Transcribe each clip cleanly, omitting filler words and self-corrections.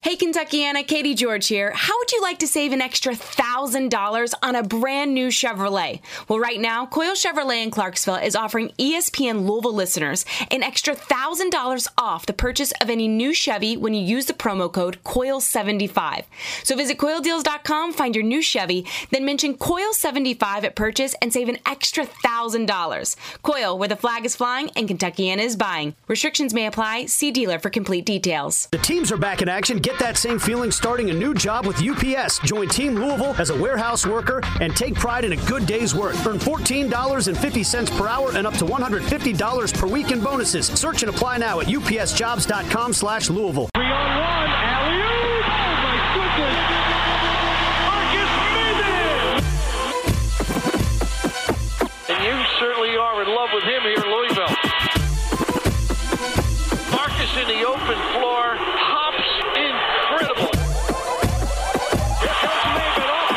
Hey, Kentuckiana, Katie George here. How would you like to save an extra $1,000 on a brand new Chevrolet? Well, right now, Coyle Chevrolet in Clarksville is offering ESPN Louisville listeners an extra $1,000 off the purchase of any new Chevy when you use the promo code COIL75. So visit CoilDeals.com, find your new Chevy, then mention COIL75 at purchase and save an extra $1,000. Coyle, where the flag is flying and Kentuckiana is buying. Restrictions may apply. See dealer for complete details. The teams are back in action. Get that same feeling starting a new job with UPS. Join Team Louisville as a warehouse worker and take pride in a good day's work. Earn $14.50 per hour and up to $150 per week in bonuses. Search and apply now at upsjobs.com/Louisville. 3-on-1, alley-oop! Oh my goodness! Marcus Maven! And you certainly are in love with him here in Louisville. Marcus in the open floor, hops incredible. Here comes Maven off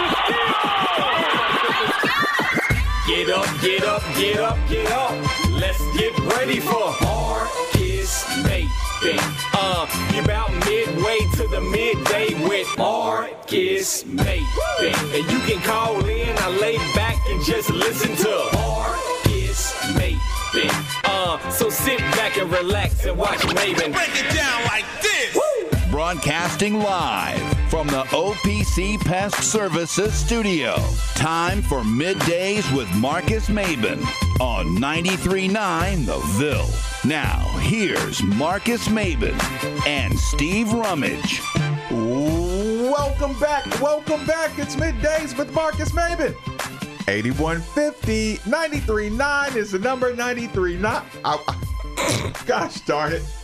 the steal. Get up, get up, get up, get up. Let's get ready for Marcus Maven. You're about midway to the midday with Marcus Maven. And you can call in, I lay back and just listen to Marcus Maven. So sit back and relax and watch Maven. Break it down like this. Woo! Broadcasting live from the OPC Pest Services studio. Time for Middays with Marcus Maven on 93.9 The Ville. Now, here's Marcus Maven and Steve Rummage. Welcome back. Welcome back. It's Middays with Marcus Maven. 8150 93.9 is the number. 93.9. Gosh darn it.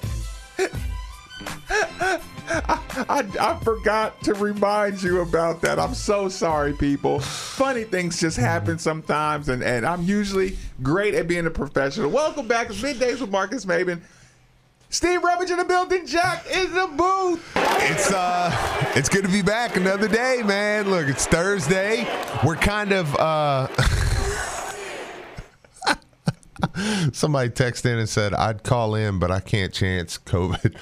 I forgot to remind you about that. I'm so sorry, people. Funny things just happen sometimes, and I'm usually great at being a professional. Welcome back to Middays with Marcus Maven. Steve Rummage in the building. Jack is in the booth. It's good to be back another day, man. Look, it's Thursday. We're kind of somebody texted in and said I'd call in, but I can't chance COVID.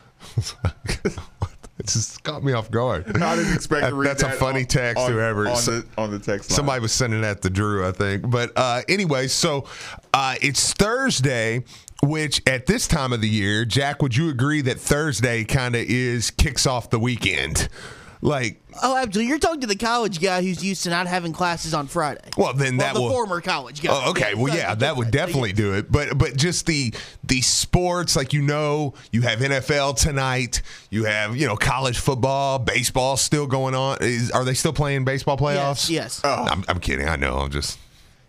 It just caught me off guard. I didn't expect to read That's that a funny text, whoever. On the text line. Somebody was sending that to Drew, I think. But anyway, so it's Thursday, which at this time of the year, Jack, would you agree that Thursday kind of kicks off the weekend? Like, oh, absolutely. You're talking to the college guy who's used to not having classes on Friday. Well, then that the will former college guy. Oh, okay. Well, yeah, that would definitely do it. But just the sports, like, you have NFL tonight. You have college football, baseball still going on. Are they still playing baseball playoffs? Yes. Oh. I'm kidding. I know. I'm just.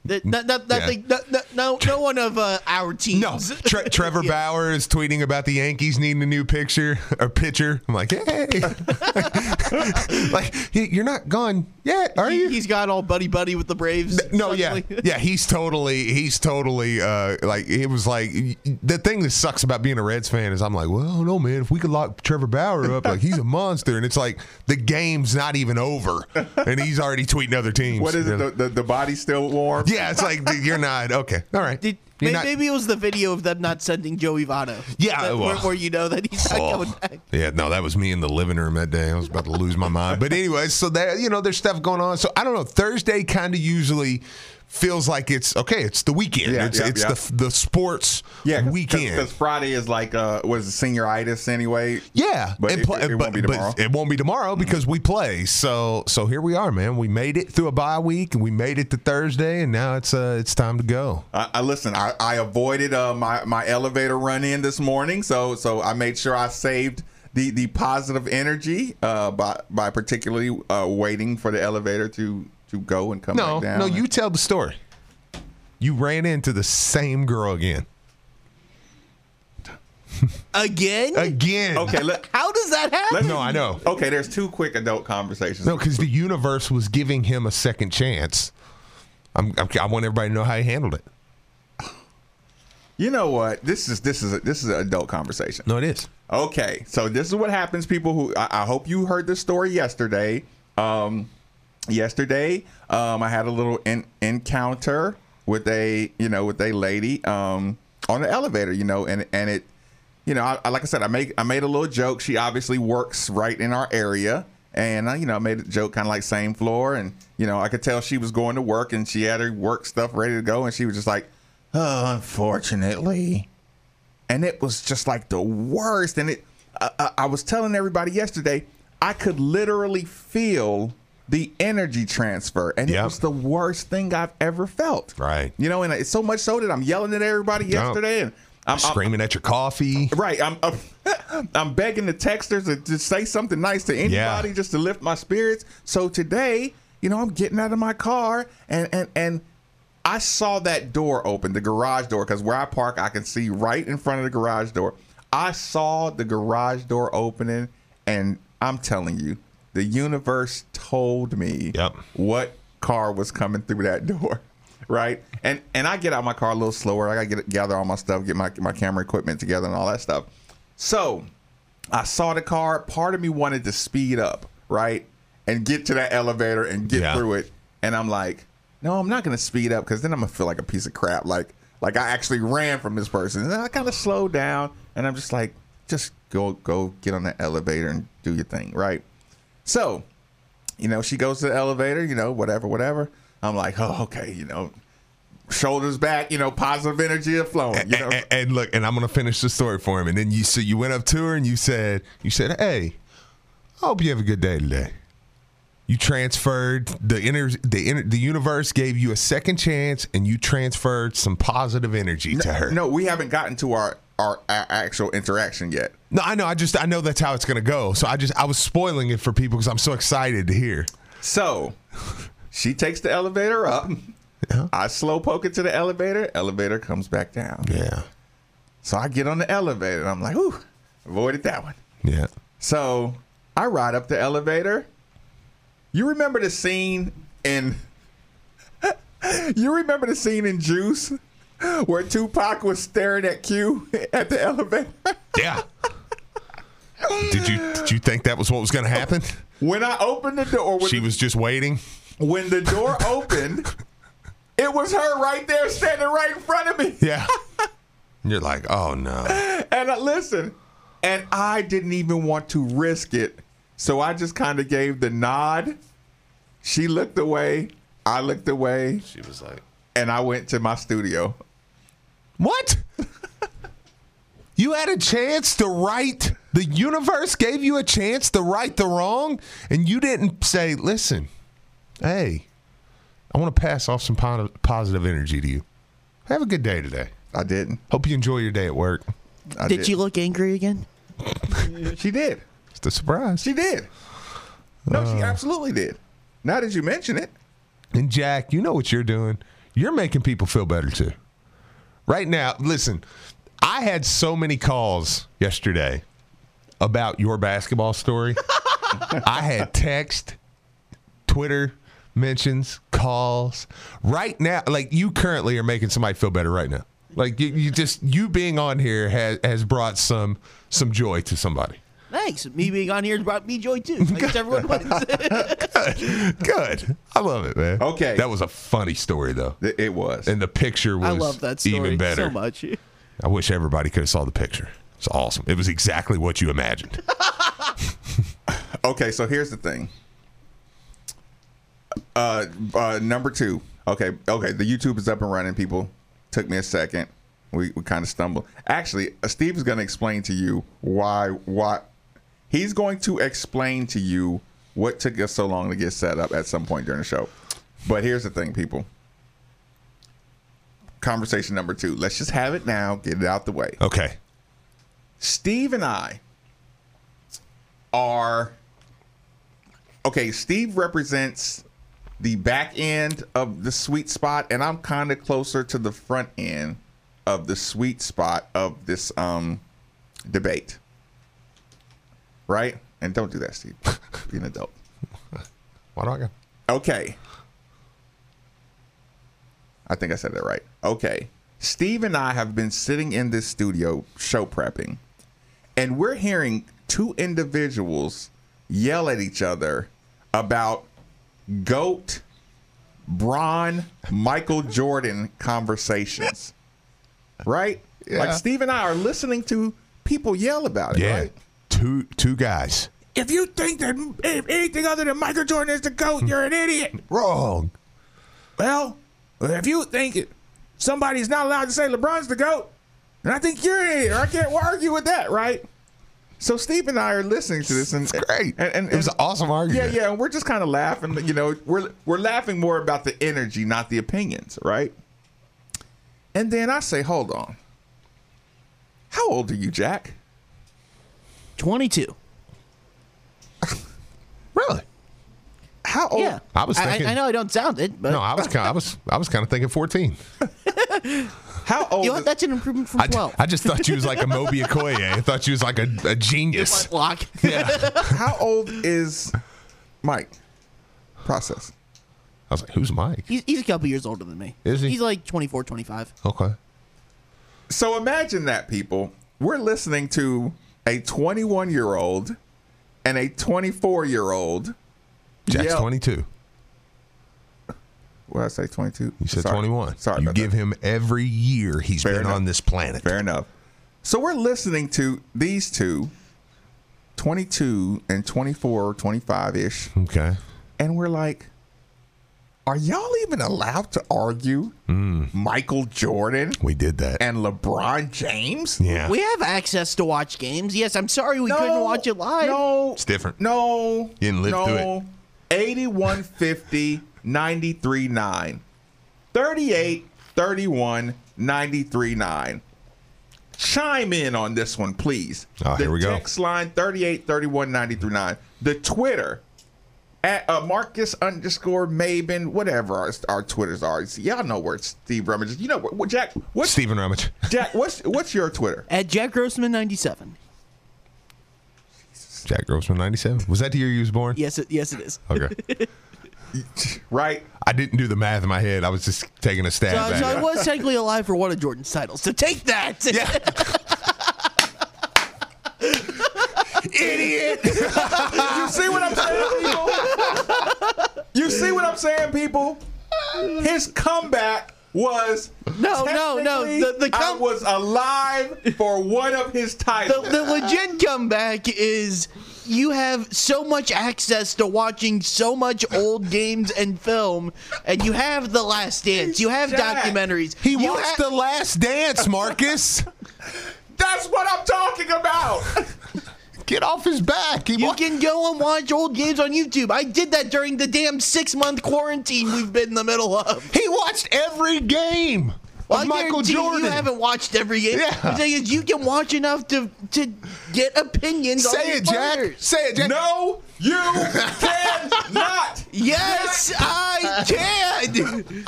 No one of our teams. No, Trevor Bauer is tweeting about the Yankees needing a new pitcher. I'm like, hey, like you're not gone yet, are you? He's got all buddy with the Braves. No, yeah, he's totally like, it was like, the thing that sucks about being a Reds fan is I'm like, well, no, man, if we could lock Trevor Bauer up, like, he's a monster, and it's like the game's not even over, and he's already tweeting other teams. What is it? The body's still warm. Yeah, it's like, you're not okay. All right. Maybe it was the video of them not sending Joey Votto. Yeah, where you know that he's not coming back. Yeah, no, that was me in the living room that day. I was about to lose my mind. But anyway, so there's stuff going on. So I don't know. Thursday kind of usually feels like it's the weekend. Yeah, it's the sports weekend. Because Friday is like was senioritis anyway. Yeah, but it won't be tomorrow. It won't be tomorrow because we play. So here we are, man. We made it through a bye week and we made it to Thursday, and now it's time to go. Listen, I avoided my elevator run in this morning, so I made sure I saved the positive energy by particularly waiting for the elevator to go and come back down. No, you tell the story. You ran into the same girl again. Again? Okay, how does that happen? No, I know. Okay, there's two quick adult conversations. No, because the universe was giving him a second chance. I want everybody to know how he handled it. You know what? This is an adult conversation. No, it is. Okay, so this is what happens. People who I hope you heard this story yesterday. Yesterday, I had a little encounter with a lady on the elevator, and it, you know, like I said, I made a little joke. She obviously works right in our area. And, you know, I made a joke kind of like same floor. And, you know, I could tell she was going to work and she had her work stuff ready to go. And she was just like, oh, unfortunately. And it was just like the worst. And I was telling everybody yesterday, I could literally feel the energy transfer. And it was the worst thing I've ever felt. Right. You know, and it's so much so that I'm yelling at everybody yesterday. And I'm screaming at your coffee. Right. I'm begging the texters to say something nice to anybody just to lift my spirits. So today, you know, I'm getting out of my car and I saw that door open, the garage door, because where I park, I can see right in front of the garage door. I saw the garage door opening, and I'm telling you, the universe told me what car was coming through that door. Right. And I get out my car a little slower. I got to gather all my stuff, get my camera equipment together and all that stuff. So I saw the car. Part of me wanted to speed up, right, and get to that elevator and get through it. And I'm like, no, I'm not going to speed up because then I'm going to feel like a piece of crap. Like I actually ran from this person. And then I kind of slowed down. And I'm just like, just go get on that elevator and do your thing, right? So, you know, she goes to the elevator, you know, whatever. I'm like, oh, okay, you know, shoulders back, you know, positive energy are flowing. You know? And look, and I'm going to finish the story for him. And then you went up to her and you said, hey, I hope you have a good day today. You transferred the universe gave you a second chance, and you transferred some positive energy to her. No, we haven't gotten to our actual interaction yet. No, I know. I know that's how it's going to go. So I was spoiling it for people because I'm so excited to hear. So she takes the elevator up. Yeah. I slow poke it to the elevator. Elevator comes back down. Yeah. So I get on the elevator. And I'm like, ooh, avoided that one. Yeah. So I ride up the elevator. You remember the scene in Juice where Tupac was staring at Q at the elevator? Yeah. Did you think that was what was going to happen? When I opened the door, she was just waiting. When the door opened, it was her right there standing right in front of me. Yeah. You're like, oh no. And listen, and I didn't even want to risk it. So I just kind of gave the nod. She looked away. I looked away. She was like, and I went to my studio. What? You had a chance to right. The universe gave you a chance to right the wrong, and you didn't say, listen, hey, I want to pass off some positive energy to you. Have a good day today. I didn't. Hope you enjoy your day at work. Did she look angry again? She did. It's a surprise. She did. No, she absolutely did. Now that you mention it. And Jack, you know what you're doing. You're making people feel better too. Right now, listen, I had so many calls yesterday about your basketball story. I had text, Twitter mentions, calls. Right now, like you currently are making somebody feel better right now. Like you being on here has brought some joy to somebody. Thanks. Me being on here has brought me joy too. I guess everyone wins. Good. I love it, man. Okay. That was a funny story, though. It was. And the picture was I love that story even better. so much. I wish everybody could have saw the picture. It's awesome. It was exactly what you imagined. Okay, so here's the thing. Number 2. Okay. The YouTube is up and running, people. Took me a second. We kind of stumbled. Actually, Steve is going to explain to you why. He's going to explain to you what took us so long to get set up at some point during the show. But here's the thing, people. Conversation number 2. Let's just have it now. Get it out the way. Okay. Steve and I are... Okay, Steve represents the back end of the sweet spot, and I'm kind of closer to the front end of the sweet spot of this debate. Right? And don't do that, Steve. Be an adult. Why do I go? Okay. I think I said that right. Okay. Steve and I have been sitting in this studio show prepping, and we're hearing 2 individuals yell at each other about GOAT, Bron, Michael Jordan conversations. Right? Yeah. Like Steve and I are listening to people yell about it, Yeah. right? Two guys. If you think that anything other than Michael Jordan is the GOAT, you're an idiot. Wrong. Well, if you think somebody's not allowed to say LeBron's the GOAT, then I think you're an idiot. I can't argue with that, right? So Steve and I are listening to this, and It's great. And it was an awesome argument. yeah, and we're just kind of laughing. You know, we're laughing more about the energy, not the opinions, right? And then I say, hold on. How old are you, Jack? 22. Really? How old? Yeah. I was thinking. I know I don't sound it, but No, I was kind of thinking 14. How old? you know what? That's an improvement from 12. I just thought you was like a Moby Okoye. I thought you was like a genius. Lock. How old is Mike? Process. I was like, who's Mike? He's a couple years older than me. Is he? He's like 24, 25. Okay. So imagine that, people. We're listening to a 21-year-old and a 24-year-old. Jack's yell. 22. What did I say, 22? You said Sorry. 21. Sorry You about give that. him every year he's Fair been enough. on this planet. Fair enough. So we're listening to these two, 22 and 24, 25-ish, Okay. and we're like, are y'all even allowed to argue Michael Jordan We did that. and LeBron James? Yeah. We have access to watch games. Yes, I'm sorry we couldn't watch it live. No. It's different. No. You didn't live through it. 8150 93.9. 38 31 93.9. Chime in on this one, please. Oh, here we go. The text line 38 31 93.9. The Twitter at Marcus_Maben, whatever our Twitters are. Y'all know where Steve Rummage is. You know what, Jack? What's Stephen Rummage. Jack? What's your Twitter? At Jack Grossman 97. Jack Grossman 97. Was that the year you was born? Yes, it is. Okay. Right. I didn't do the math in my head. I was just taking a stab So at I it. was technically alive for one of Jordan's titles. So take that. Yeah. Idiot. You see what I'm saying, people? You see what I'm saying, people? His comeback was No. technically, I was alive for one of his titles. The legit comeback is you have so much access to watching so much old games and film, and you have The Last Dance. You have Jack, documentaries. He You watched ha- The Last Dance, Marcus. That's what I'm talking about. Get off his back. You can go and watch old games on YouTube. I did that during the damn 6-month quarantine we've been in the middle of. He watched every game Well, of I Michael guarantee Jordan. You haven't watched every game. Yeah. The thing is, you can watch enough to get opinions on Say these it, Jack. players. Say it, Jack. No, you cannot. Yes, I can.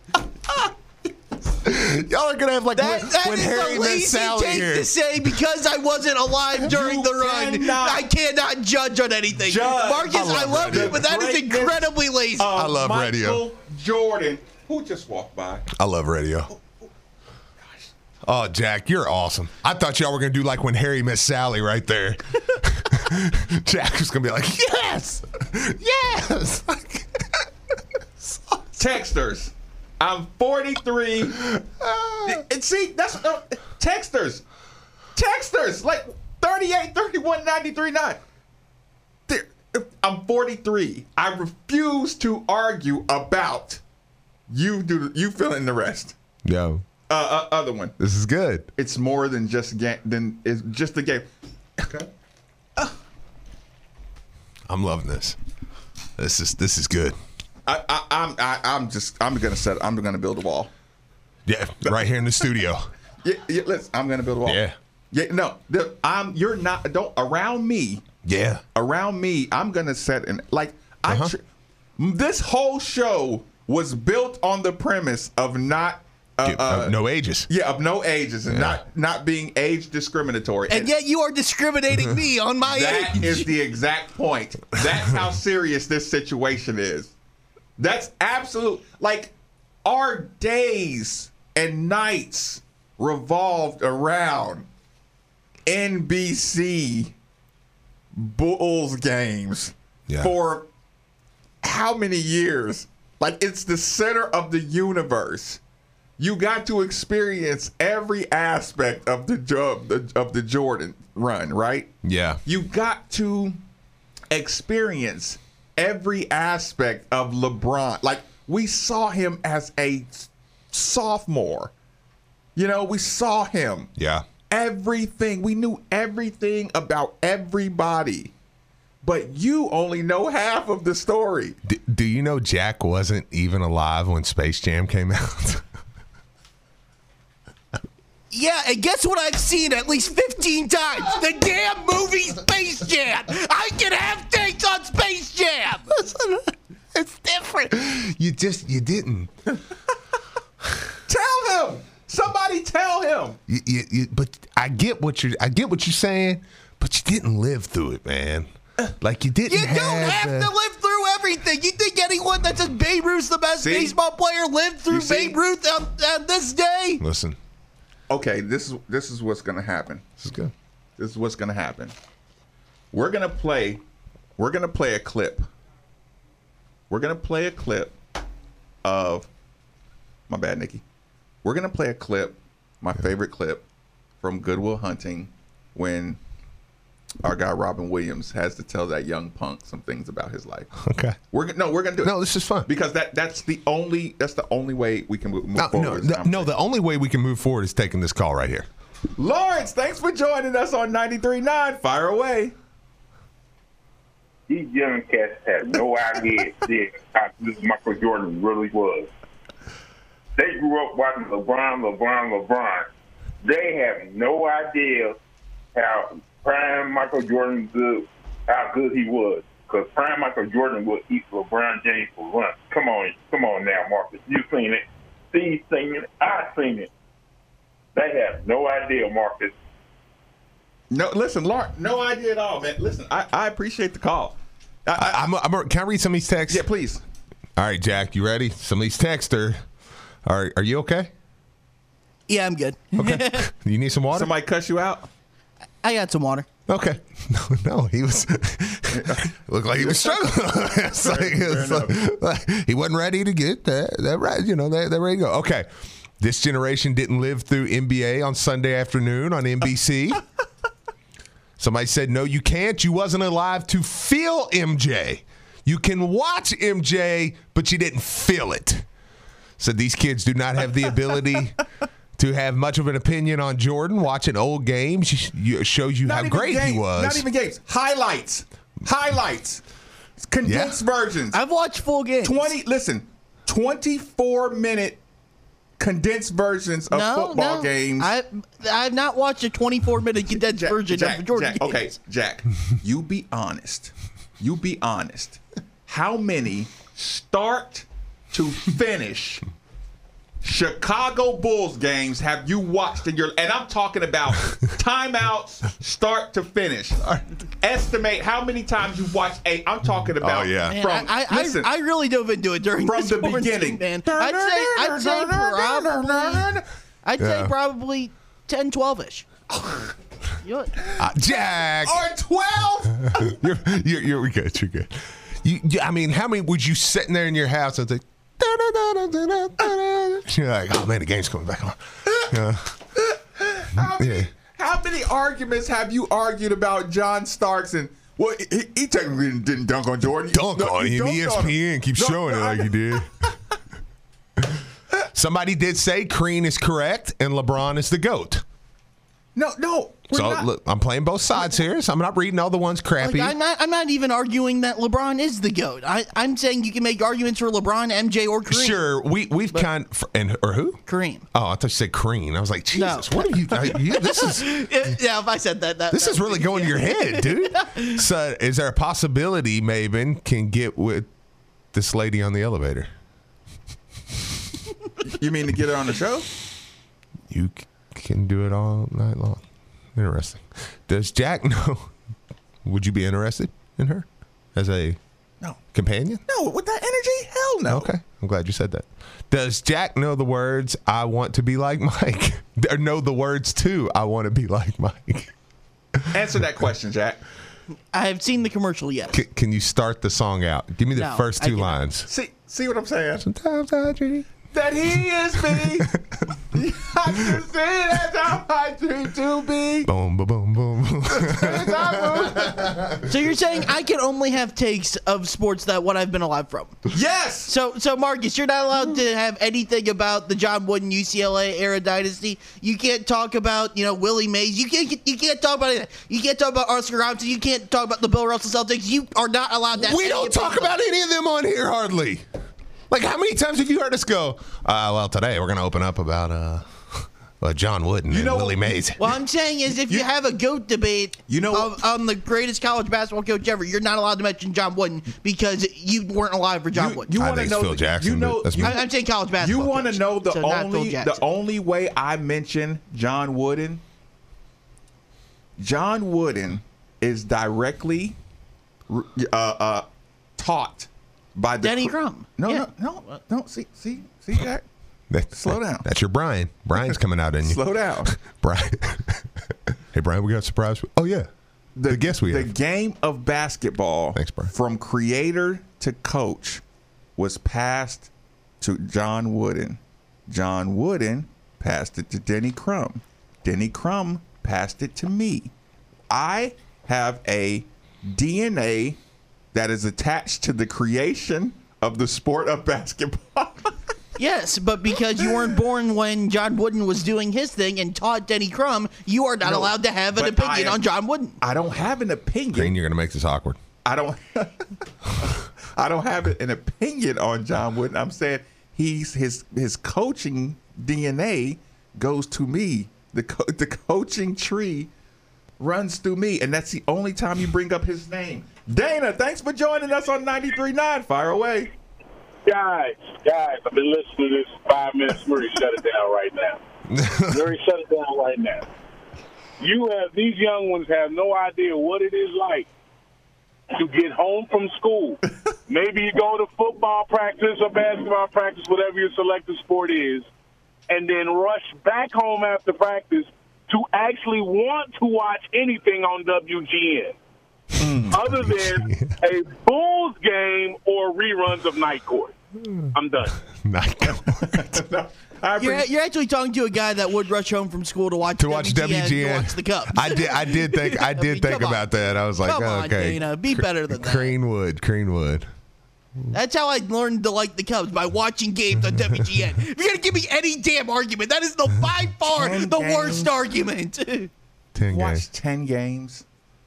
Y'all are gonna have like That when is Harry the met lazy Sally take here. to say because I wasn't alive during You the run. cannot I cannot judge on anything. judge. Marcus, I I love love you, radio. but that is Greatness incredibly lazy. I love Michael radio. Jordan, who just walked by. I love radio. Oh, Jack, you're awesome. I thought y'all were gonna do like when Harry met Sally right there. Jack was gonna be like, yes, yes. Texters, I'm 43. And see, that's texters, like 38, 31, 93, 9. I'm 43. I refuse to argue about you. You fill in the rest. Yo, Other one. this is good. It's more than just game. Than it's just a game. Okay. I'm loving this. This is good. I'm gonna build a wall. Yeah, right here in the studio. Yeah, listen, I'm gonna build a wall. Yeah. Yeah, no, you're not. Don't around me. Yeah. Around me, I'm gonna set an like. This whole show was built on the premise of not. No ages. Yeah, of no ages and not being age discriminatory. and yet you are discriminating me on my That age. is the exact point. That's how serious this situation is. That's absolute. Like, our days and nights revolved around NBC Bulls games for how many years? Like, it's the center of the universe. You got to experience every aspect of the Jordan run, right? Yeah. You got to experience every aspect of LeBron. Like, we saw him as a sophomore. You know, we saw him. Yeah. Everything. We knew everything about everybody. But you only know half of the story. Do you know Jack wasn't even alive when Space Jam came out? Yeah, and guess what I've seen at least 15 times? The damn movie Space Jam. I can have takes on Space Jam. It's different. You didn't. Tell him. Somebody tell him. But I get what you're saying, but you didn't live through it, man. Like you didn't. You don't have to live through everything. You think anyone that says Babe Ruth's the best baseball player lived through Babe Ruth on this day? Listen. Okay, this is what's gonna happen. This is good. This is what's gonna happen. We're gonna play a clip. We're gonna play a clip of my bad, Nikki. We're gonna play a clip, my favorite clip from Good Will Hunting, when our guy Robin Williams has to tell that young punk some things about his life. Okay. We're gonna do it. No, this is fun because that's the only way we can move forward. No, the only way we can move forward is taking this call right here. Lawrence, thanks for joining us on 93.9. Fire away. These young cats have no idea how good Michael Jordan really was. They grew up watching LeBron. They have no idea how prime Michael Jordan how good he was. Because prime Michael Jordan would eat LeBron James for lunch. Come on now, Marcus. You've seen it. Steve's seen it. I've seen it. They have no idea, Marcus. No, listen, Lauren, no idea at all, man. Listen, I appreciate the call. Can I read some of these texts? Yeah, please. All right, Jack, you ready? Some of these texts are you okay? Yeah, I'm good. Okay. You need some water? Somebody cuss you out? I got some water. Okay. No, he was looked like he was struggling. He wasn't ready to get that right. You know, they're ready to go. Okay. This generation didn't live through NBA on Sunday afternoon on NBC. Somebody said, no, you can't. You wasn't alive to feel MJ. You can watch MJ, but you didn't feel it. So these kids do not have the ability to have much of an opinion on Jordan. Watching old games shows you how great he was. Not even games. Highlights. Condensed versions. I've watched full games. 24-minute condensed versions of football games. I've not watched a 24-minute condensed version of the Jordan games. Okay, Jack, you be honest. How many start to finish Chicago Bulls games have you watched in your? And I'm talking about timeouts, start to finish. Estimate how many times you've watched I'm talking about. Oh yeah. Man, I really dove into it during from the beginning, man. I'd say probably 10, 12-ish. Jack. Or 12. You're good. You're good. I mean, how many would you sitting there in your house and think? You're like, oh man, the game's coming back on. How many arguments have you argued about John Starks and he technically didn't dunk on Jordan. On him. ESPN keeps showing it like he did. Somebody did say Crean is correct and LeBron is the GOAT. No. Look, I'm playing both sides here, so I'm not reading all the ones crappy. I'm not even arguing that LeBron is the GOAT. I'm saying you can make arguments for LeBron, MJ, or Kareem. Sure, we've or who? Kareem. Oh, I thought you said Crean. I was like, Jesus, what are you? This is yeah. If I said that this is really going to your head, dude. So, is there a possibility Maven can get with this lady on the elevator? You mean to get her on the show? You can do it all night long. Interesting. Does Jack know? Would you be interested in her as a companion? No, with that energy? Hell no. Okay. I'm glad you said that. Does Jack know the words, I want to be like Mike? Or know the words to, I want to be like Mike? Answer that question, Jack. I have seen the commercial, yes. Can you start the song out? Give me the first two lines. See what I'm saying? Sometimes I dream that he is me. I can see that's how I dream to be. Boom, boom, boom, boom. So you're saying I can only have takes of sports that what I've been alive from? Yes. So Marcus, you're not allowed to have anything about the John Wooden UCLA era dynasty. You can't talk about Willie Mays. You can't talk about anything. You can't talk about Oscar Robertson. You can't talk about the Bill Russell Celtics. You are not allowed to. We don't talk about any of them on here hardly. Like, how many times have you heard us go, well, today we're going to open up about John Wooden and Willie Mays? What I'm saying is if you have a GOAT debate on the greatest college basketball coach ever, you're not allowed to mention John Wooden because you weren't alive for John Wooden. You want to know Phil Jackson. I'm saying college basketball. You want to know the only way I mention John Wooden? John Wooden is directly taught by the Denny Crum. No. See, Jack. Slow down. That's your Brian. Brian's coming out in you. Slow down. Brian. Hey, Brian, we got a surprise. Oh, yeah. The guess we have. The game of basketball, thanks, Brian, from creator to coach was passed to John Wooden. John Wooden passed it to Denny Crum. Denny Crum passed it to me. I have a DNA that is attached to the creation of the sport of basketball. Yes, but because you weren't born when John Wooden was doing his thing and taught Denny Crum, you are not allowed to have an opinion on John Wooden. I don't have an opinion. Green, you're going to make this awkward. I don't have an opinion on John Wooden. I'm saying his coaching DNA goes to me. The coaching tree runs through me, and that's the only time you bring up his name. Dana, thanks for joining us on 93.9. Fire away. Guys, I've been listening to this 5 minutes. Murray, shut it down right now. Murray, shut it down right now. These young ones have no idea what it is like to get home from school. Maybe you go to football practice or basketball practice, whatever your selected sport is, and then rush back home after practice to actually want to watch anything on WGN. Other than a Bulls game or reruns of Night Court. I'm done. Night Court. You're actually talking to a guy that would rush home from school to watch WGN. To watch the Cubs. I did think about that. I was like, okay, Dana, be better than that. Greenwood. That's how I learned to like the Cubs, by watching games on WGN. If you're gonna give me any damn argument, that is by far the worst argument. 10 Watch games. 10 games.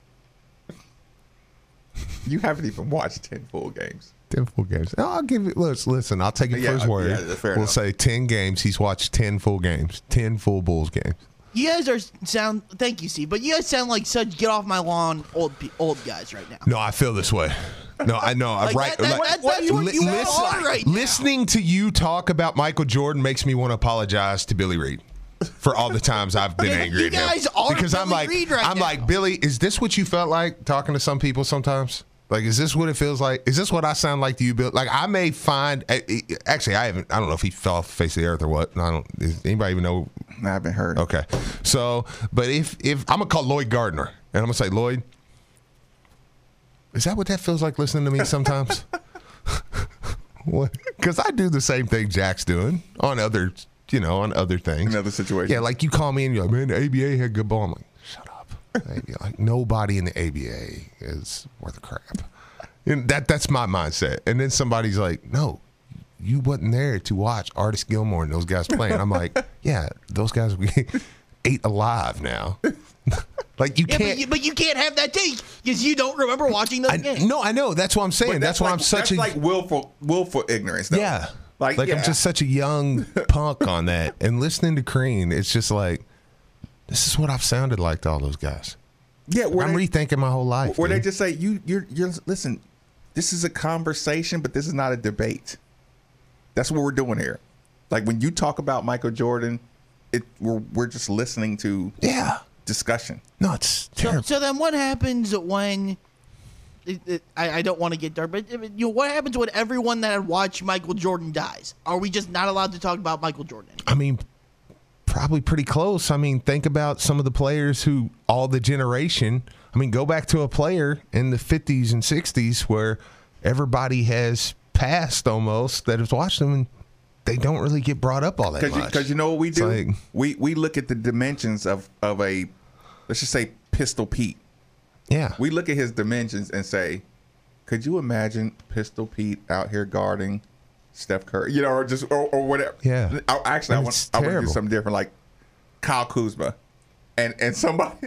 You haven't even watched 10 full games. 10 full games. No, I'll give it. Listen, I'll take it for his word. Fair we'll enough. say 10 games. He's watched 10 full games. 10 full Bulls games. You guys thank you, Steve, but you guys sound like such get off my lawn old guys right now. No, I feel this way. No, I know. That's what you are right now. Listening to you talk about Michael Jordan makes me want to apologize to Billy Reed for all the times I've been angry at him. You guys are because Billy Reed right now. I'm like, Billy, is this what you felt like talking to some people sometimes? Like, is this what it feels like? Is this what I sound like to you, Bill? Like, I may find actually, I don't know if he fell off the face of the earth or what. Does anybody even know? I haven't heard. Okay, so, but if I'm gonna call Lloyd Gardner and I'm gonna say, Lloyd, is that what that feels like listening to me sometimes? Because I do the same thing Jack's doing on other things, in other situations. Yeah, like you call me and you're like, man, the ABA had good ball. I'm like, shut up. Like, nobody in the ABA is worth a crap. And that's my mindset. And then somebody's like, no, you wasn't there to watch Artis Gilmore and those guys playing. I'm like, yeah, those guys ate alive now. Like, you can't. But you can't have that take because you don't remember watching those games. No, I know. That's what I'm saying. That's why I'm such like willful ignorance, though. Yeah. Like I'm just such a young punk on that. And listening to Crean, it's just like, this is what I've sounded like to all those guys. Yeah, I'm rethinking my whole life. Where they just say, you're listen, this is a conversation, but this is not a debate. That's what we're doing here. Like, when you talk about Michael Jordan, we're just listening to discussion. No, it's terrible. So then what happens when I don't want to get dark, but what happens when everyone that had watched Michael Jordan dies? Are we just not allowed to talk about Michael Jordan anymore? I mean, probably pretty close. I mean, think about some of the players who all the generation. I mean, go back to a player in the 50s and 60s where everybody has passed almost that has watched them, and they don't really get brought up all that much. Because you know what we do? Like, we look at the dimensions of a, let's just say, Pistol Pete. Yeah. We look at his dimensions and say, could you imagine Pistol Pete out here guarding Steph Curry? You know, or whatever. Yeah. I want to do something different, like Kyle Kuzma. And somebody...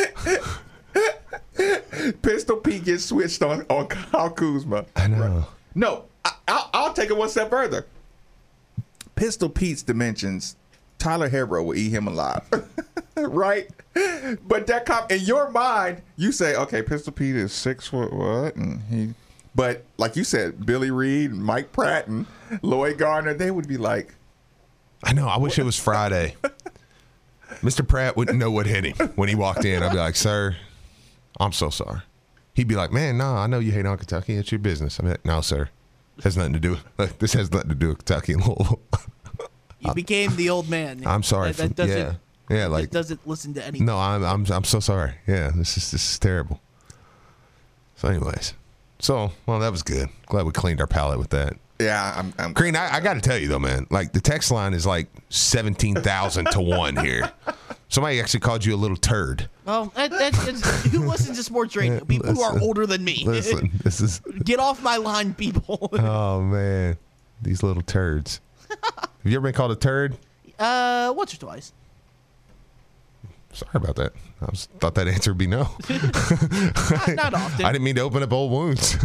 Pistol Pete gets switched on Kyle Kuzma. I know. Right? No, I'll take it one step further. Pistol Pete's dimensions, Tyler Herro will eat him alive. Right? But that in your mind, you say, okay, Pistol Pete is 6 foot what? But like you said, Billy Reed, Mike Pratt, and Lloyd Gardner, they would be like, I know. I wish it was Friday. Mr. Pratt wouldn't know what hit him when he walked in. I'd be like, sir, I'm so sorry. He'd be like, man, no, I know you hate on Kentucky. It's your business. I'm like, no, sir. This has nothing to do with Kentucky and Louisville. You became the old man. I'm sorry. That doesn't, like doesn't listen to anything. No, I'm so sorry. Yeah, this is terrible. So, anyways, well, that was good. Glad we cleaned our palate with that. Yeah, I'm Green, I got to tell you though, man. Like the text line is like 17,000 to 1 here. Somebody actually called you a little turd. Well, who listens to sports radio? People who are older than me. Listen, this is get off my line, people. Oh man, these little turds. Have you ever been called a turd? Once or twice. Sorry about that. Thought that answer would be no. Not often. I didn't mean to open up old wounds.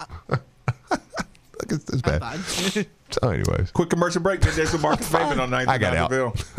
It's bad. So, anyways, quick commercial break. Middays with Marcus Maven on 9th. I got out.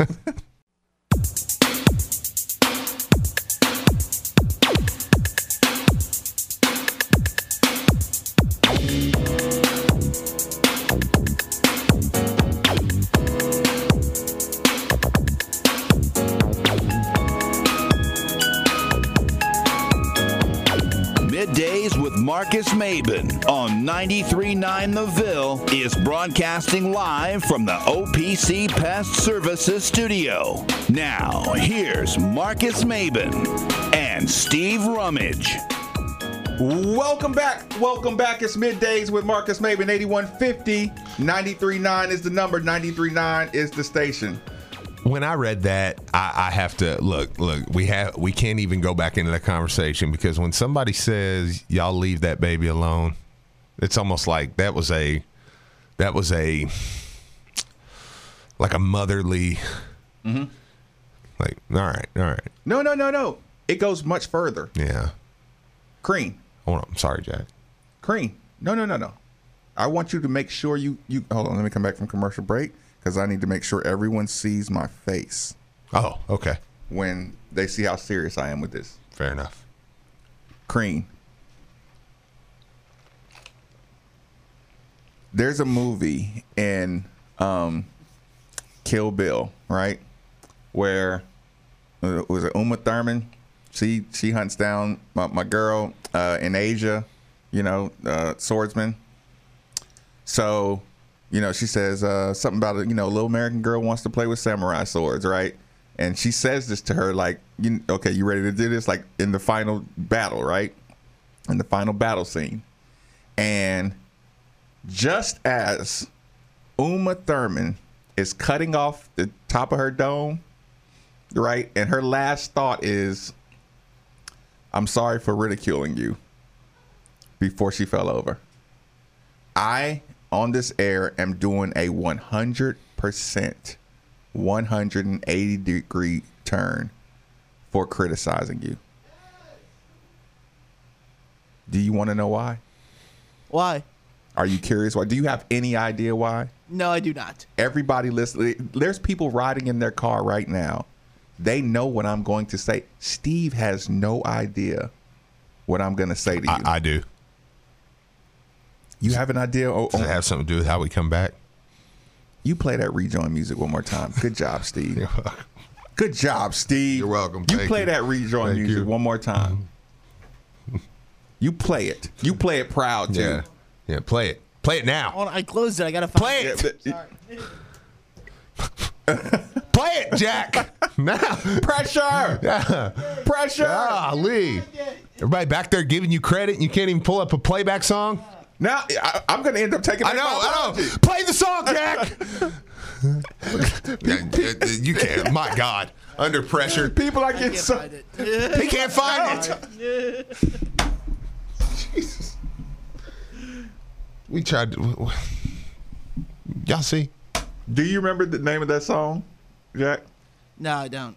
Middays with Marcus Maben on 93.9 The Ville is broadcasting live from the OPC Pest Services studio. Now, here's Marcus Maben and Steve Rummage. Welcome back. It's Middays with Marcus Maben. 8150 93.9 is the number. 93.9 is the station. When I read that, I have to look. We can't even go back into that conversation because when somebody says y'all leave that baby alone, it's almost like that was a like a motherly. Mm-hmm. Like all right. No. It goes much further. Yeah. Crean. Hold on. I'm sorry, Jack. Crean. No. I want you to make sure you hold on. Let me come back from commercial break. Because I need to make sure everyone sees my face. Oh, okay. When they see how serious I am with this. Fair enough. Crean. There's a movie in Kill Bill, right? Where was it Uma Thurman? She hunts down my girl in Asia, swordsman. So, she says something about a little American girl wants to play with samurai swords, right? And she says this to her like, okay, you ready to do this? Like in the final battle, right? In the final battle scene. And just as Uma Thurman is cutting off the top of her dome, right? And her last thought is, I'm sorry for ridiculing you, before she fell over. I, on this air, am doing a 100%, 180-degree turn for criticizing you. Do you want to know why? Why? Are you curious why? Do you have any idea why? No, I do not. Everybody listening, there's people riding in their car right now. They know what I'm going to say. Steve has no idea what I'm going to say to you. I do. You have an idea? Does it have something to do with how we come back? You play that rejoin music one more time. Good job, Steve. Good job, Steve. You're welcome. You play that rejoin music one more time. You play it. You play it proud, too. Yeah, play it. Play it now. Hold on, I closed it. I got to find it. Play it, Jack. Now. Pressure. Yeah. Pressure. Lee. Everybody back there giving you credit and you can't even pull up a playback song? Now I'm going to end up taking. I know. Play the song, Jack. You can't. My God, under pressure, people are getting so. He can't find it. Jesus. We tried to. Y'all see? Do you remember the name of that song, Jack? No, I don't.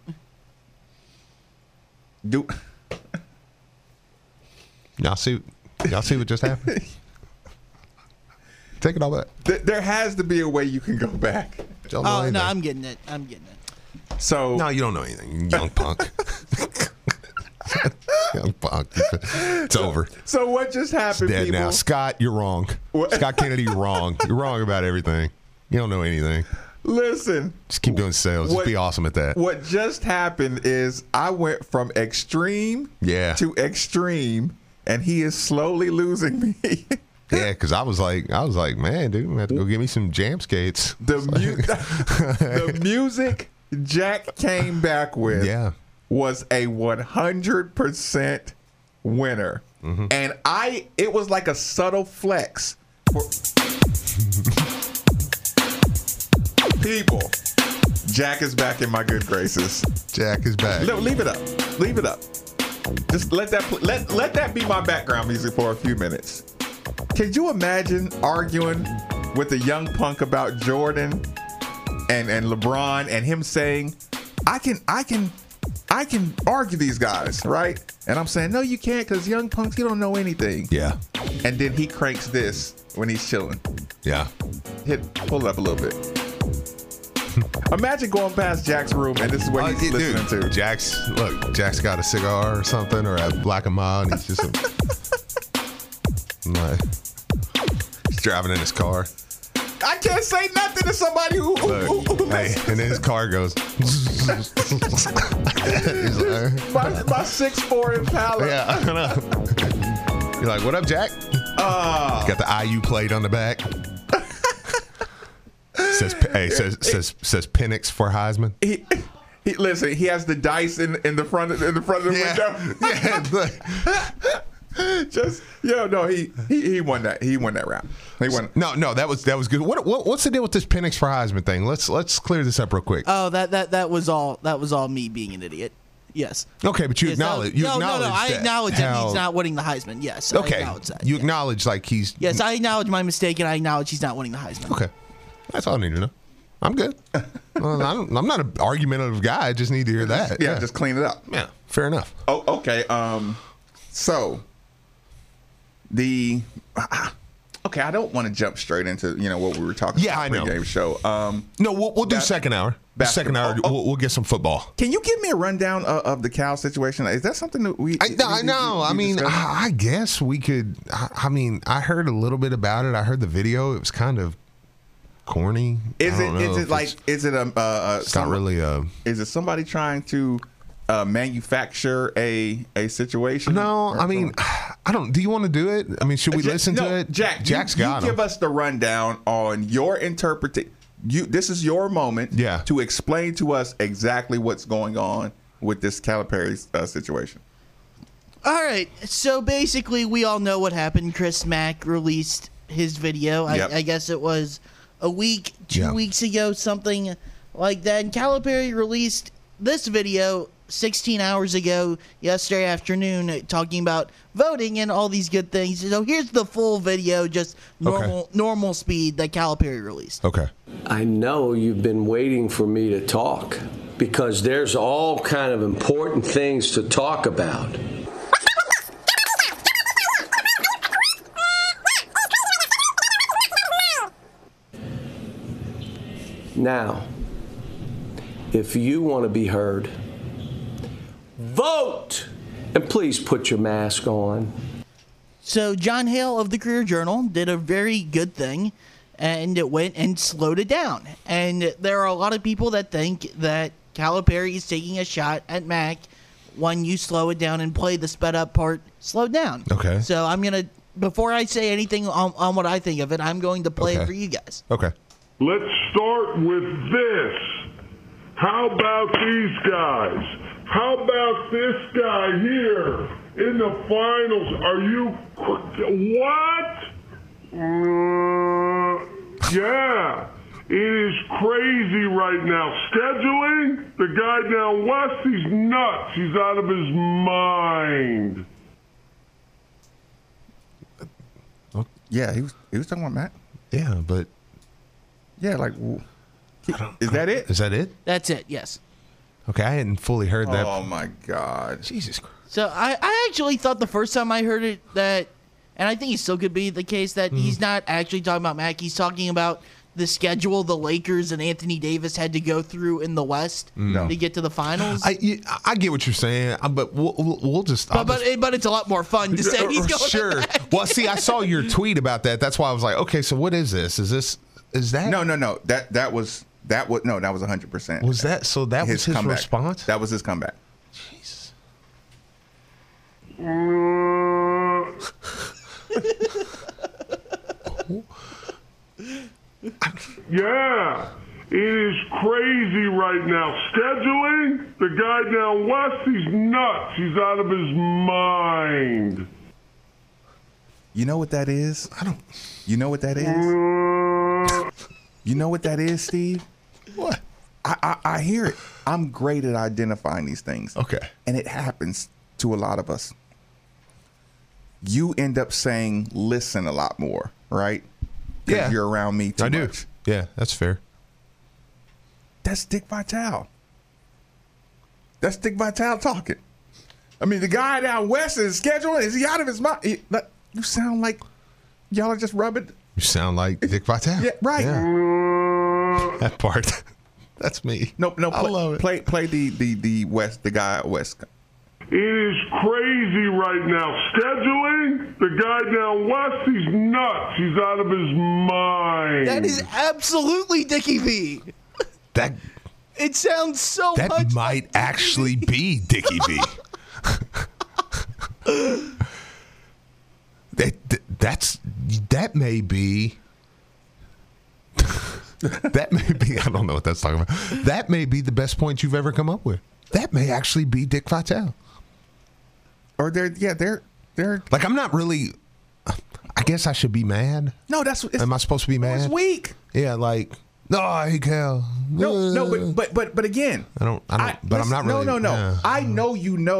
Y'all see what just happened? Take it all back. There has to be a way you can go back. Oh, no, I'm getting it. So no, you don't know anything, you young punk. Young punk. It's over. So what just happened, it's dead people? now. Scott, you're wrong. Scott Kennedy, you're wrong. You're wrong about everything. You don't know anything. Listen. Just keep doing sales. Just be awesome at that. What just happened is I went from extreme to extreme, and he is slowly losing me. Yeah, because I was like, man, dude, I'm gonna have to go get me some jam skates. The music Jack came back with was a 100% winner. Mm-hmm. And it was like a subtle flex. People, Jack is back in my good graces. Jack is back. Leave it up. Leave it up. Just let that be my background music for a few minutes. Can you imagine arguing with a young punk about Jordan and LeBron and him saying, I can argue these guys, right? And I'm saying, no, you can't, because young punks, you don't know anything. Yeah. And then he cranks this when he's chilling. Yeah. Pull it up a little bit. Imagine going past Jack's room and this is what he's listening to. Jack's got a cigar or something, or a Black and Mild, and he's just he's driving in his car. I can't say nothing to somebody who hey, and then his car goes. He's like, my 6'4" Impala. Yeah, I know. You're like, what up, Jack? Got the IU plate on the back. says Penix for Heisman. Listen, he has the dice in the front of the window. He won that. He won that round. He won. No, that was good. What's the deal with this Penix for Heisman thing? Let's clear this up real quick. Oh, that was all me being an idiot. Yes. Okay, but you acknowledge. No. I acknowledge that he's not winning the Heisman. Yes. Okay. I acknowledge that. You acknowledge like he's. Yes, I acknowledge my mistake, and I acknowledge he's not winning the Heisman. Okay. That's all I need to know. I'm good. I'm not an argumentative guy. I just need to hear that. Yeah, just clean it up. Yeah, fair enough. Oh, okay. So I don't want to jump straight into what we were talking about. I know. Game show. No, we'll do second hour. Second hour, we'll get some football. Can you give me a rundown of the Cal situation? Is that something that we? I know. I mean, I guess we could. I mean, I heard a little bit about it. I heard the video. It was kind of corny. Is it somebody trying to manufacture a situation? No, I mean, I don't. Do you want to do it? I mean, should we listen to it? Jack's got him. Give us the rundown on your interpretation. This is your moment to explain to us exactly what's going on with this Calipari situation. All right. So basically, we all know what happened. Chris Mack released his video. I guess it was a week, 2 weeks ago, something like that. And Calipari released this video 16 hours ago, yesterday afternoon, talking about voting and all these good things. So here's the full video, just normal speed that Calipari released. Okay. I know you've been waiting for me to talk because there's all kind of important things to talk about. Now, if you want to be heard, vote! And please put your mask on. So John Hale of the Career Journal did a very good thing, and it went and slowed it down. And there are a lot of people that think that Calipari is taking a shot at Mac when you slow it down and play the sped up part slowed down. Okay. So I'm going to, before I say anything on what I think of it, I'm going to play it for you guys. Okay. Let's start with this. How about these guys? How about this guy here in the finals? Are you what? Yeah. It is crazy right now. Scheduling, the guy down west, he's nuts. He's out of his mind. Yeah, he was talking about Matt. Yeah, but yeah, like, is that it? Is that it? That's it. Yes. Okay, I hadn't fully heard that. Oh my God, Jesus Christ! So I actually thought the first time I heard it that, and I think it still could be the case that he's not actually talking about Mac. He's talking about the schedule the Lakers and Anthony Davis had to go through in the West to get to the finals. I get what you're saying, but we'll just. But it's a lot more fun to say he's going. Sure. Well, see, I saw your tweet about that. That's why I was like, okay, so what is this? Is that? No. That was 100%. Was that so? That was his comeback. response. That was his comeback. Jesus. Yeah, it is crazy right now. Scheduling, the guy down west, he's nuts. He's out of his mind. You know what that is? I don't. You know what that is? You know what that is, Steve? What? I hear it. I'm great at identifying these things. Okay. And it happens to a lot of us. You end up saying listen a lot more, right? Yeah. You're around me too I do. much. Yeah, that's fair. That's Dick Vitale. That's Dick Vitale talking. I mean, the guy down west is scheduling. Is he out of his mind? You sound like y'all are just rubbing. You sound like Dick Vitale. Yeah, right. Yeah. That part. That's me. No. I love it. Play the west. The guy out west. It is crazy right now. Scheduling, the guy down west, he's nuts. He's out of his mind. That is absolutely Dickie V. That it sounds so that much. might actually be Dickie V. That may be. That may be. I don't know what that's talking about. That may be the best point you've ever come up with. That may actually be Dick Vitale. Or they're like, I'm not really. I guess I should be mad. No, am I supposed to be mad? It's weak. Yeah, like, no, hey Cal. No, but again, I don't. But I'm not really. No. I know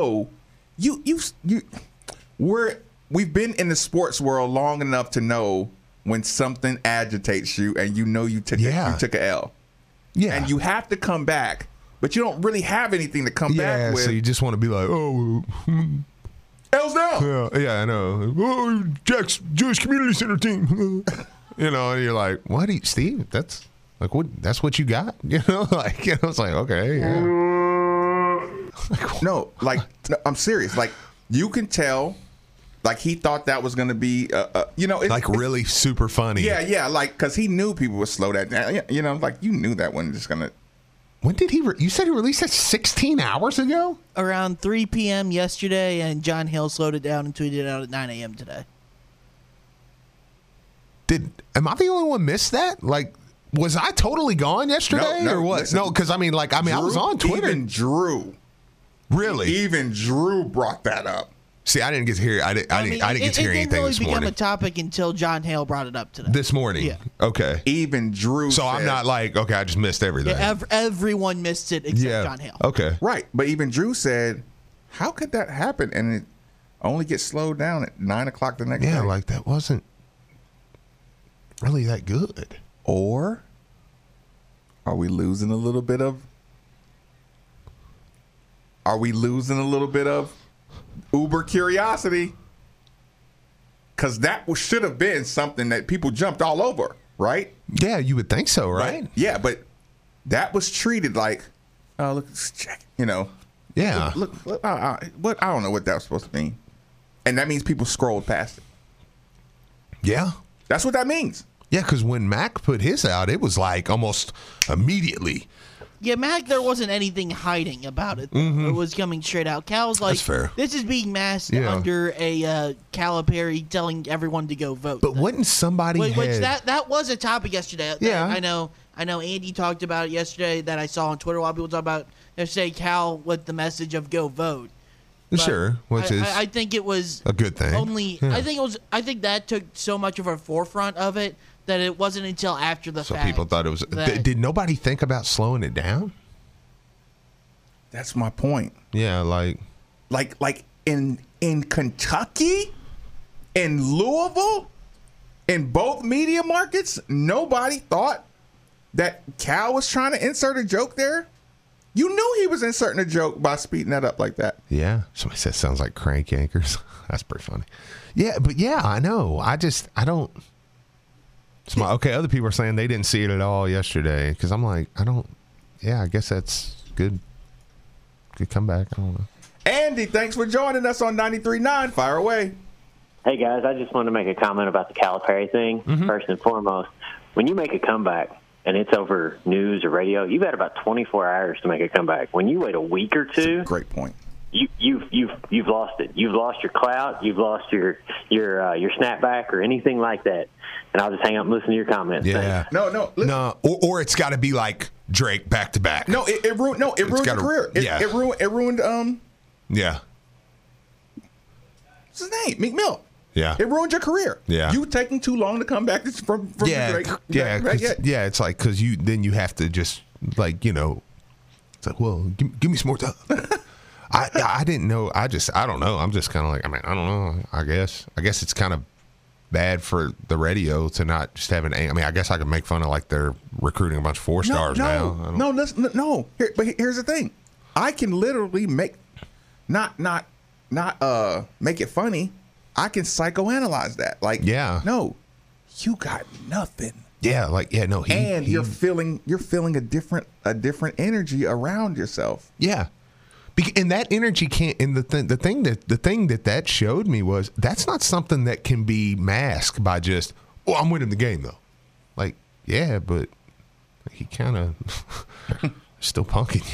we've been in the sports world long enough to know when something agitates you, and you took a L. Yeah, and you have to come back, but you don't really have anything to come back with. So you just want to be like, oh. L's down. Yeah, I know. Oh, Jack's Jewish Community Center team. And you're like, what, Steve? That's like what? That's what you got? Like, it's like, okay, yeah. No, I'm serious. Like, you can tell, like, he thought that was going to be, like really super funny. Yeah, like, because he knew people would slow that down. Like, you knew that wasn't just going to. When did he? You said he released that 16 hours ago? Around 3 p.m. yesterday, and John Hill slowed it down and tweeted it out at 9 a.m. today. Am I the only one missed that? Like, was I totally gone yesterday or what? Listen, no, because I was on Twitter. Even Drew. Really? Even Drew brought that up. See, I didn't get to hear. I didn't get to hear anything this morning. It didn't really become a topic until John Hale brought it up today. This morning. Yeah. Okay. Even Drew. So I'm not like, okay, I just missed everything. Yeah, everyone missed it except John Hale. Okay. Right, but even Drew said, "How could that happen?" And it only gets slowed down at 9 o'clock the next day. Yeah, like that wasn't really that good. Or are we losing a little bit of? Are we losing a little bit of Uber curiosity? Because that should have been something that people jumped all over, right? Yeah, you would think so, right? Yeah, but that was treated like, oh, look, check, Yeah. Look, what I don't know what that was supposed to mean, and that means people scrolled past it. Yeah, that's what that means. Yeah, because when Mac put his out, it was like almost immediately. Yeah, Mac, there wasn't anything hiding about it. Mm-hmm. It was coming straight out. Cal's like, that's fair. This is being masked under a Calipari telling everyone to go vote. But wouldn't somebody which that was a topic yesterday. Yeah. I know Andy talked about it yesterday that I saw on Twitter while people talk about yesterday Cal with the message of go vote. But Sure, which is I think it was a good thing. Yeah. I think that took so much of a forefront of it that it wasn't until after the So fact. people thought it was. that- Did nobody think about slowing it down? That's my point. Yeah, like in Kentucky, in Louisville, in both media markets, nobody thought that Cal was trying to insert a joke there. You knew he was inserting a joke by speeding that up like that. Yeah. Somebody said sounds like crank anchors. That's pretty funny. Yeah, but yeah, I know. I don't. Okay, other people are saying they didn't see it at all yesterday because I'm like, I don't. Yeah, I guess that's good. Good comeback. I don't know. Andy, thanks for joining us on 93.9. Fire away. Hey, guys, I just wanted to make a comment about the Calipari thing. First and foremost, when you make a comeback and it's over news or radio, you've had about 24 hours to make a comeback. When you wait a week or two, great point. You've lost it. You've lost your clout. You've lost your snapback or anything like that. And I'll just hang up and listen to your comments. Yeah. No. Listen. No. Or it's got to be like Drake back to back. No, it ruined. No, it ruined your career. It ruined. Yeah. What's his name? Meek Mill. Yeah. It ruined your career. Yeah. You taking too long to come back from Yeah. Drake. Yeah. It's like because you have to just like it's like give me some more time. I didn't know. I don't know. I'm just kind of like I don't know. I guess it's kind of bad for the radio to not just have an. I guess I could make fun of like they're recruiting a bunch of 4-stars now. No. But here's the thing. I can literally make not make it funny. I can psychoanalyze that. Like, no, you got nothing. Yeah, like no. You're feeling a different energy around yourself. Yeah. And that energy can't. And the thing that showed me was that's not something that can be masked by just. Oh, I'm winning the game though. Like, yeah, but he kind of still punking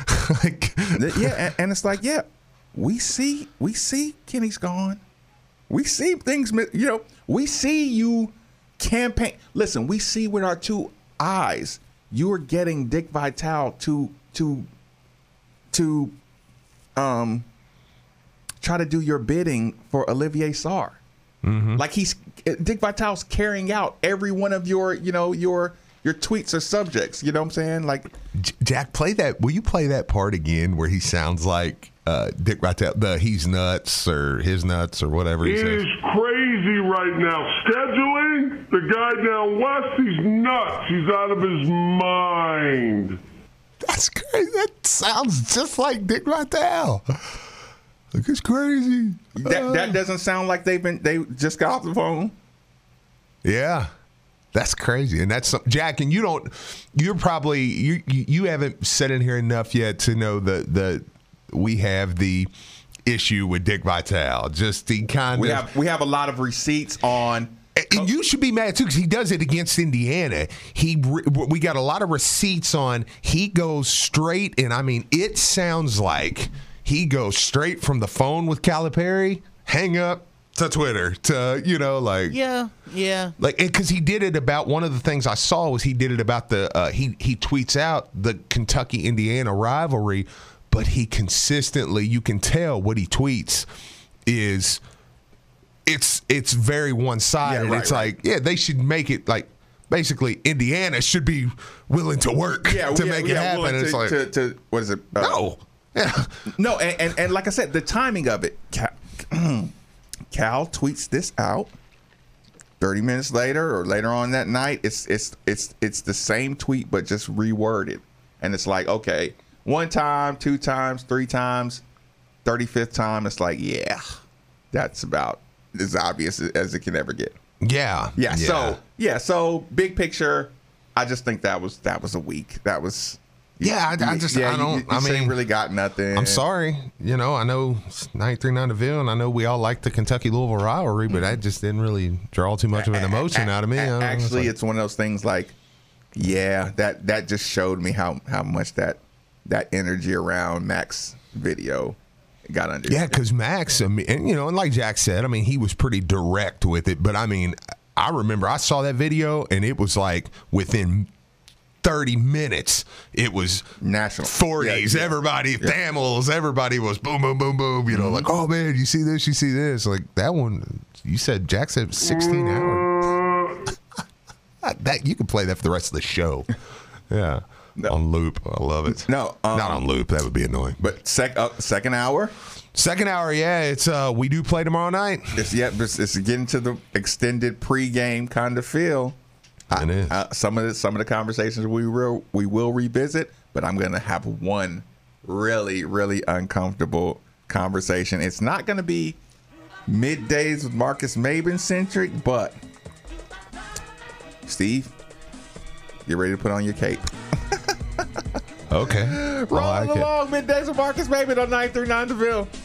you. Yeah, and it's like, we see Kenny's gone. We see things. We see you campaign. Listen, we see with our two eyes. You are getting Dick Vitale to try to do your bidding for Olivier Sarr. Mm-hmm. Like Dick Vitale's carrying out every one of your tweets or subjects. You know what I'm saying? Like, Jack, play that. Will you play that part again where he sounds like Dick Vitale? He's nuts or his nuts or whatever he It says. is crazy right now. Scheduling, the guy down west, he's nuts. He's out of his mind. That's crazy. That sounds just like Dick Vitale. Like, it's crazy. That doesn't sound like they just got off the phone. Yeah. That's crazy. And that's Jack, and you haven't said in here enough yet to know that we have the issue with Dick Vitale. Just the kind we have a lot of receipts on. And you should be mad too because he does it against Indiana. We got a lot of receipts on. He goes straight, and it sounds like he goes straight from the phone with Calipari, hang up to Twitter to yeah, like because he did it about one of the things I saw was he did it about the he tweets out the Kentucky Indiana rivalry, but he consistently you can tell what he tweets is. It's very one-sided. Yeah, right, it's like, they should make it like basically Indiana should be willing to work to make it happen. It's like what is it? No. Yeah. No, and like I said, the timing of it. Cal tweets this out. 30 minutes later or later on that night, it's the same tweet but just reworded. And it's like, okay, 1 time, 2 times, 3 times, 35th time, it's like, that's about as obvious as it can ever get. Yeah. So big picture, I just think that was a week. That was I ain't really got nothing. I'm sorry. I know it's 93.9 The Ville, and I know we all like the Kentucky-Louisville rivalry, but that just didn't really draw too much of an emotion out of me. Actually, it's one of those things like, that just showed me how much that energy around Mac's video got under. Yeah, because Max, and like Jack said, he was pretty direct with it. But I remember I saw that video, and it was like within 30 minutes, it was national 40s. Yeah. Everybody, Thamels, everybody was boom, boom, boom, boom. You know, like, oh man, you see this, you see this. Like that one, Jack said 16 hours. That you can play that for the rest of the show. Yeah. No. On loop. I love it. No, not on loop. That would be annoying. But second hour? Second hour, yeah. It's we do play tomorrow night. It's getting to the extended pregame kind of feel. It is. Some of the conversations we will revisit, but I'm going to have one really, really uncomfortable conversation. It's not going to be middays with Marcus Maben centric, but Steve, get ready to put on your cape. Okay. Rolling along, middays with Marcus Maben on 939 The Ville.